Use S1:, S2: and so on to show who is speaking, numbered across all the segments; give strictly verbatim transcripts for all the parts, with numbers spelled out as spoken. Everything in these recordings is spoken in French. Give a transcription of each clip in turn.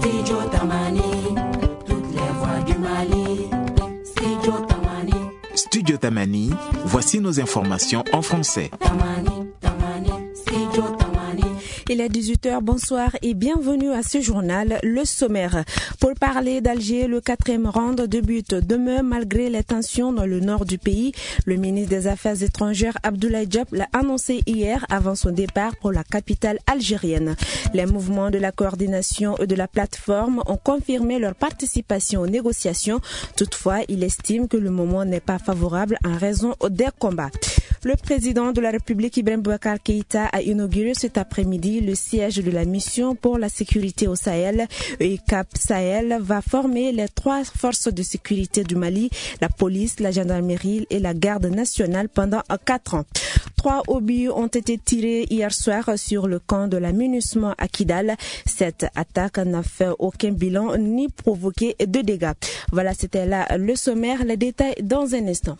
S1: Studio Tamani, toutes les voix du Mali. Studio Tamani.
S2: Studio Tamani, voici nos informations en français.
S1: Tamani, Tamani, Studio Tamani.
S3: Il est dix-huit heures, bonsoir et bienvenue à ce journal, le sommaire. Pour parler d'Alger, le quatrième round débute demain malgré les tensions dans le nord du pays. Le ministre des Affaires étrangères Abdoulaye Diop l'a annoncé hier avant son départ pour la capitale algérienne. Les mouvements de la coordination et de la plateforme ont confirmé leur participation aux négociations. Toutefois, il estime que le moment n'est pas favorable en raison des combats. Le président de la République, Ibrahim Boubacar Keïta, a inauguré cet après-midi le siège de la mission pour la sécurité au Sahel. Et Cap Sahel va former les trois forces de sécurité du Mali, la police, la gendarmerie et la garde nationale pendant quatre ans. Trois obus ont été tirés hier soir sur le camp de la MINUSMA à Kidal. Cette attaque n'a fait aucun bilan ni provoqué de dégâts. Voilà, c'était là le sommaire. Les détails dans un instant.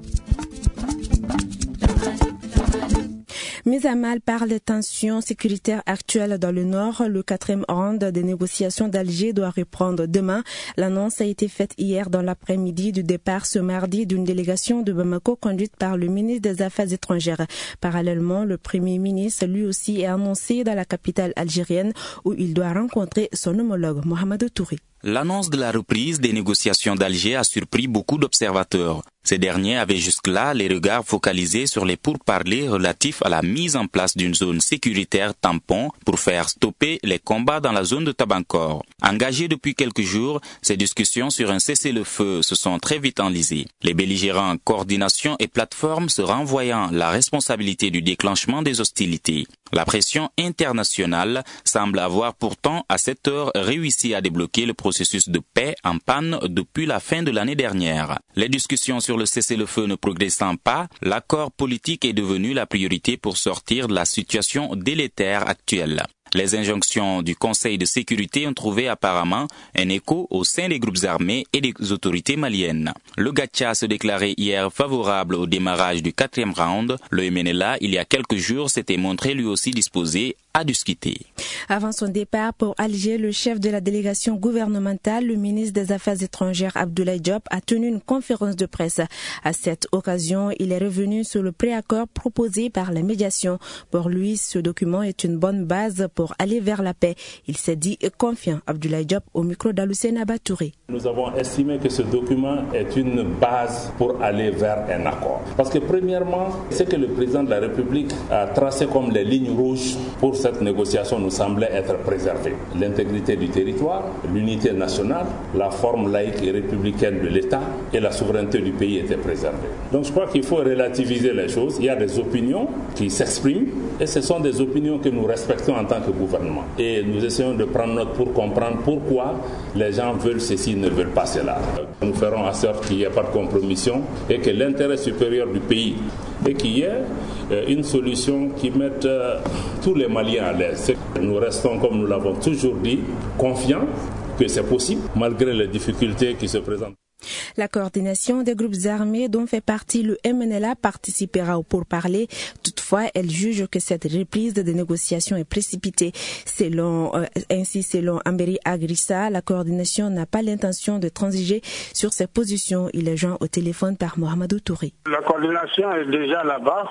S3: Mis à mal par les tensions sécuritaires actuelles dans le Nord, le quatrième round des négociations d'Alger doit reprendre demain. L'annonce a été faite hier dans l'après-midi du départ ce mardi d'une délégation de Bamako conduite par le ministre des Affaires étrangères. Parallèlement, le Premier ministre lui aussi est annoncé dans la capitale algérienne où il doit rencontrer son homologue Mohamed Touré.
S4: L'annonce de la reprise des négociations d'Alger a surpris beaucoup d'observateurs. Ces derniers avaient jusque-là les regards focalisés sur les pourparlers relatifs à la mise en place d'une zone sécuritaire tampon pour faire stopper les combats dans la zone de Tabankor. Engagées depuis quelques jours, ces discussions sur un cessez-le-feu se sont très vite enlisées. Les belligérants coordination et plateforme se renvoyant la responsabilité du déclenchement des hostilités. La pression internationale semble avoir pourtant à cette heure réussi à débloquer le processus de paix en panne depuis la fin de l'année dernière. Les discussions sur le cessez-le-feu ne progressant pas, l'accord politique est devenu la priorité pour sortir de la situation délétère actuelle. Les injonctions du Conseil de sécurité ont trouvé apparemment un écho au sein des groupes armés et des autorités maliennes. Le Gatia se déclarait hier favorable au démarrage du quatrième round. Le M N L A, il y a quelques jours, s'était montré lui aussi disposé à discuter.
S3: Avant son départ pour Alger, le chef de la délégation gouvernementale, le ministre des Affaires étrangères Abdoulaye Diop, a tenu une conférence de presse. À cette occasion, il est revenu sur le préaccord proposé par la médiation. Pour lui, ce document est une bonne base pour aller vers la paix. Il s'est dit confiant. Abdoulaye Diop au micro d'Aloussène Abatouré.
S5: Nous avons estimé que ce document est une base pour aller vers un accord. Parce que premièrement, ce que le président de la République a tracé comme les lignes rouges pour cette négociation nous semblait être préservée. L'intégrité du territoire, l'unité nationale, la forme laïque et républicaine de l'État et la souveraineté du pays étaient préservées. Donc je crois qu'il faut relativiser les choses. Il y a des opinions qui s'expriment et ce sont des opinions que nous respectons en tant que gouvernement. Et nous essayons de prendre note pour comprendre pourquoi les gens veulent ceci, ne veulent pas cela. Nous ferons en sorte qu'il n'y ait pas de compromission et que l'intérêt supérieur du pays et qu'il y ait une solution qui mette euh, tous les Maliens à l'aise. Nous restons, comme nous l'avons toujours dit, confiants que c'est possible, malgré les difficultés qui se présentent.
S3: La coordination des groupes armés dont fait partie le M N L A participera au pourparlers. Toutefois, elle juge que cette reprise des négociations est précipitée. Selon, euh, ainsi, selon Amberi Agrissa, la coordination n'a pas l'intention de transiger sur ses positions. Il est joint au téléphone par Mohamed Touré.
S6: La coordination est déjà là-bas,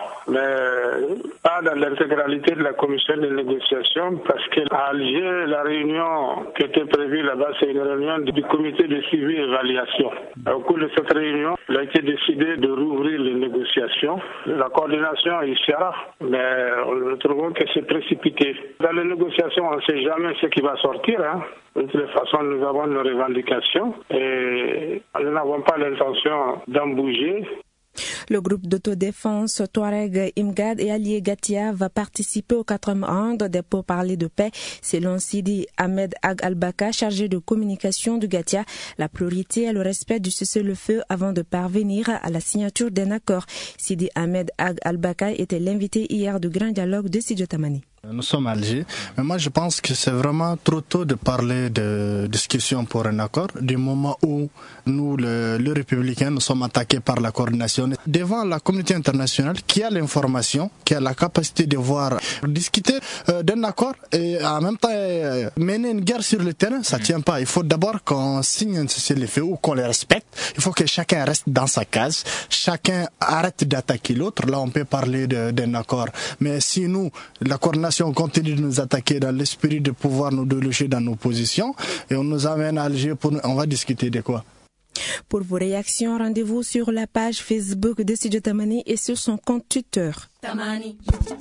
S6: mais pas dans l'intégralité de la commission de négociation parce qu'à Alger, la réunion qui était prévue là-bas, c'est une réunion du comité de suivi et évaluation. Au cours de cette réunion, il a été décidé de rouvrir les négociations. La coordination y sera, mais nous trouvons que c'est précipité. Dans les négociations, on ne sait jamais ce qui va sortir. Hein. De toute façon, nous avons nos revendications et nous n'avons pas l'intention d'en bouger.
S3: Le groupe d'autodéfense Touareg Imgad et allié Gatia va participer au quatrième round des pourparlers de paix. Selon Sidi Ahmed Ag Al-Baka, chargé de communication du Gatia, la priorité est le respect du cessez-le-feu avant de parvenir à la signature d'un accord. Sidi Ahmed Ag Al-Baka était l'invité hier du grand dialogue de Studio Tamani.
S7: Nous sommes à Alger, mais moi je pense que c'est vraiment trop tôt de parler de discussion pour un accord, du moment où nous, le, les républicains, nous sommes attaqués par la coordination devant la communauté internationale qui a l'information, qui a la capacité de voir, discuter euh, d'un accord et en même temps euh, mener une guerre sur le terrain, ça tient pas. Il faut d'abord qu'on signe un cessez-le-feu ou qu'on les respecte. Il faut que chacun reste dans sa case, chacun arrête d'attaquer l'autre. Là, on peut parler de, d'un accord. Mais si nous, la coordination on continue de nous attaquer dans l'esprit de pouvoir nous déloger dans nos positions et on nous amène à Alger pour on va discuter de quoi.
S3: Pour vos réactions, rendez-vous sur la page Facebook de Studio Tamani et sur son compte Twitter. Tamani.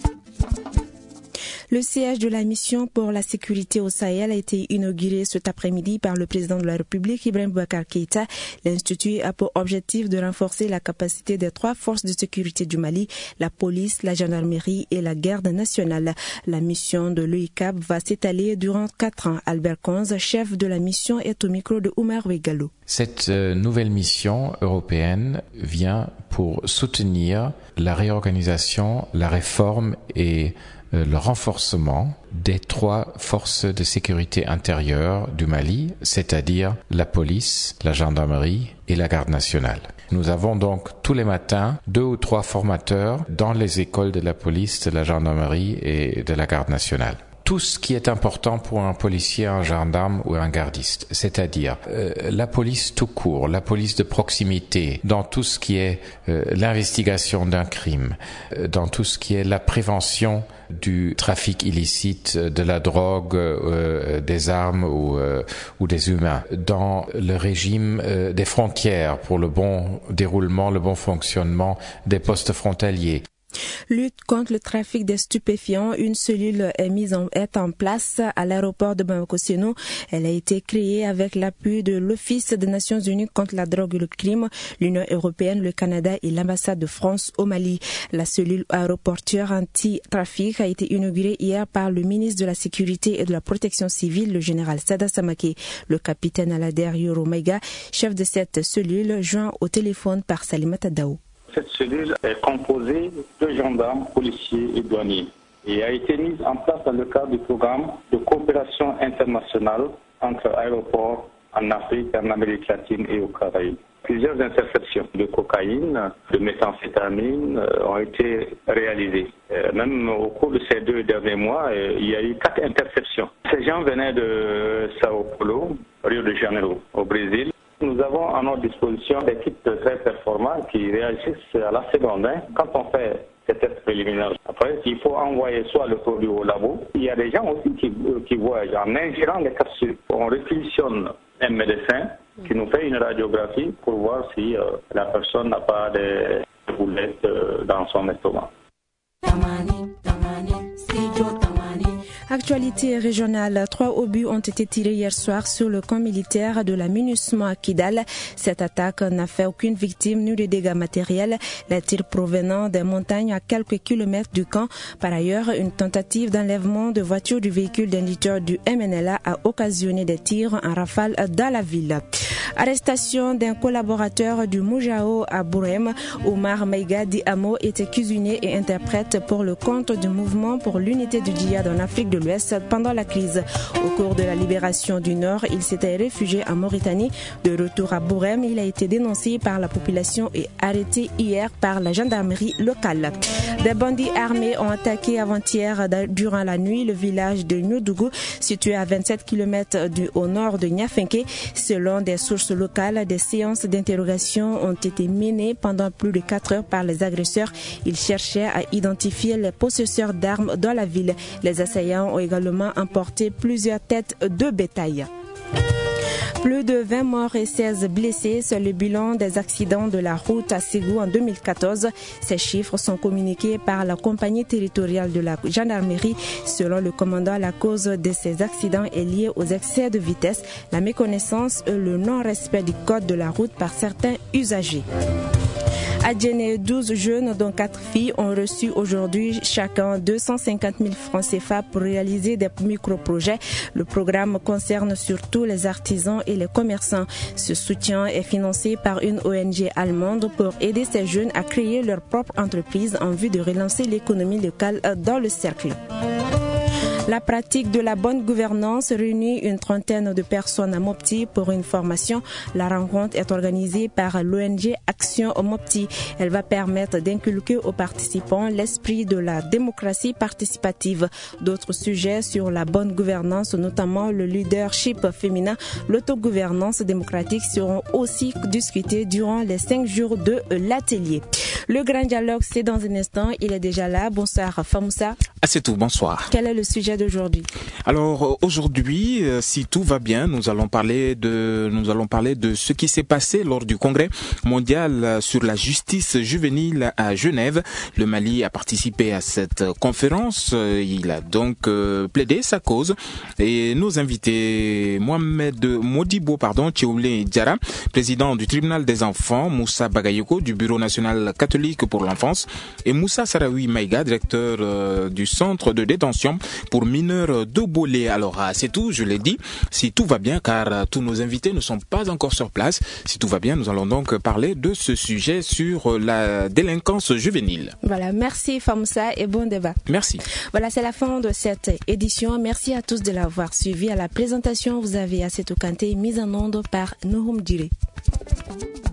S3: Le siège de la mission pour la sécurité au Sahel a été inauguré cet après-midi par le président de la République, Ibrahim Boubacar Keïta. L'Institut a pour objectif de renforcer la capacité des trois forces de sécurité du Mali, la police, la gendarmerie et la garde nationale. La mission de l'E I C A B va s'étaler durant quatre ans. Albert Conze, chef de la mission, est au micro de Oumar Ouegallo.
S8: Cette nouvelle mission européenne vient pour soutenir la réorganisation, la réforme et le renforcement des trois forces de sécurité intérieure du Mali, c'est-à-dire la police, la gendarmerie et la garde nationale. Nous avons donc tous les matins deux ou trois formateurs dans les écoles de la police, de la gendarmerie et de la garde nationale. Tout ce qui est important pour un policier, un gendarme ou un gardiste, c'est-à-dire euh, la police tout court, la police de proximité, dans tout ce qui est euh, l'investigation d'un crime, euh, dans tout ce qui est la prévention du trafic illicite de la drogue, euh, des armes ou, euh, ou des humains, dans le régime euh, des frontières pour le bon déroulement, le bon fonctionnement des postes frontaliers.
S3: Lutte contre le trafic des stupéfiants, une cellule est mise en, est en place à l'aéroport de Bamako-Seno. Elle a été créée avec l'appui de l'Office des Nations Unies contre la drogue et le crime, l'Union européenne, le Canada et l'ambassade de France au Mali. La cellule aéroportuaire anti-trafic a été inaugurée hier par le ministre de la Sécurité et de la Protection civile, le général Sada Samake. Le capitaine Alader Yoro Maïga, chef de cette cellule, joint au téléphone par Salimata Dao.
S6: Cette cellule est composée de gendarmes, policiers et douaniers et a été mise en place dans le cadre du programme de coopération internationale entre aéroports en Afrique, en Amérique latine et aux Caraïbes. Plusieurs interceptions de cocaïne, de méthamphétamine ont été réalisées. Même au cours de ces deux derniers mois, il y a eu quatre interceptions. Ces gens venaient de Sao Paulo, Rio de Janeiro, au Brésil. Nous avons à notre disposition des équipes très performantes qui réagissent à la seconde. Hein. Quand on fait ces tests préliminaires, après, il faut envoyer soit le produit au labo. Il y a des gens aussi qui, qui voyagent en ingérant des capsules. On réquisitionne un médecin qui nous fait une radiographie pour voir si euh, la personne n'a pas des boulettes euh, dans son estomac.
S3: Actualité régionale, trois obus ont été tirés hier soir sur le camp militaire de la MINUSMA à Kidal. Cette attaque n'a fait aucune victime ni de dégâts matériels. Les tirs provenant des montagnes à quelques kilomètres du camp. Par ailleurs, une tentative d'enlèvement de voiture du véhicule d'un leader du M N L A a occasionné des tirs en rafale dans la ville. Arrestation d'un collaborateur du Moujao à Bourem. Omar Maïga Diamo était cuisinier et interprète pour le compte du mouvement pour l'unité du djihad en Afrique de l'Ouest pendant la crise. Au cours de la libération du Nord, il s'était réfugié en Mauritanie. De retour à Bourem, il a été dénoncé par la population et arrêté hier par la gendarmerie locale. Des bandits armés ont attaqué avant-hier durant la nuit le village de Nyodougou, situé à vingt-sept kilomètres du, au nord de Niafenke. Selon des sources locales, des séances d'interrogation ont été menées pendant plus de quatre heures par les agresseurs. Ils cherchaient à identifier les possesseurs d'armes dans la ville. Les assaillants ont également emporté plusieurs têtes de bétail. Plus de vingt morts et seize blessés, c'est le bilan des accidents de la route à Ségou en deux mille quatorze. Ces chiffres sont communiqués par la compagnie territoriale de la gendarmerie. Selon le commandant, la cause de ces accidents est liée aux excès de vitesse, la méconnaissance et le non-respect du code de la route par certains usagers. À Djenné, douze jeunes, dont quatre filles, ont reçu aujourd'hui chacun deux cent cinquante mille francs C F A pour réaliser des micro-projets. Le programme concerne surtout les artisans et les commerçants. Ce soutien est financé par une O N G allemande pour aider ces jeunes à créer leur propre entreprise en vue de relancer l'économie locale dans le cercle. La pratique de la bonne gouvernance réunit une trentaine de personnes à Mopti pour une formation. La rencontre est organisée par l'O N G Action Mopti. Elle va permettre d'inculquer aux participants l'esprit de la démocratie participative. D'autres sujets sur la bonne gouvernance, notamment le leadership féminin, l'autogouvernance démocratique, seront aussi discutés durant les cinq jours de l'atelier. Le grand dialogue, c'est dans un instant. Il est déjà là. Bonsoir, Famoussa.
S2: Ah, c'est tout. Bonsoir.
S3: Quel est le sujet d'aujourd'hui?
S2: Alors aujourd'hui, si tout va bien, nous allons parler de nous allons parler de ce qui s'est passé lors du congrès mondial sur la justice juvénile à Genève. Le Mali a participé à cette conférence. Il a donc plaidé sa cause et nos invités Mohamed Modibo, pardon, Tchéoulé Diarra, président du tribunal des enfants, Moussa Bagayoko du Bureau national catholique pour l'enfance et Moussa Sarawi Maïga, directeur euh, du centre de détention pour mineurs d'Obolé. Alors c'est tout, je l'ai dit, si tout va bien, car euh, tous nos invités ne sont pas encore sur place. Si tout va bien, nous allons donc parler de ce sujet sur euh, la délinquance juvénile.
S3: Voilà, merci Famoussa et bon débat.
S2: Merci.
S3: Voilà, c'est la fin de cette édition. Merci à tous de l'avoir suivi. À la présentation, vous avez Assetou Kanté, mise en onde par Nouhoum Diré.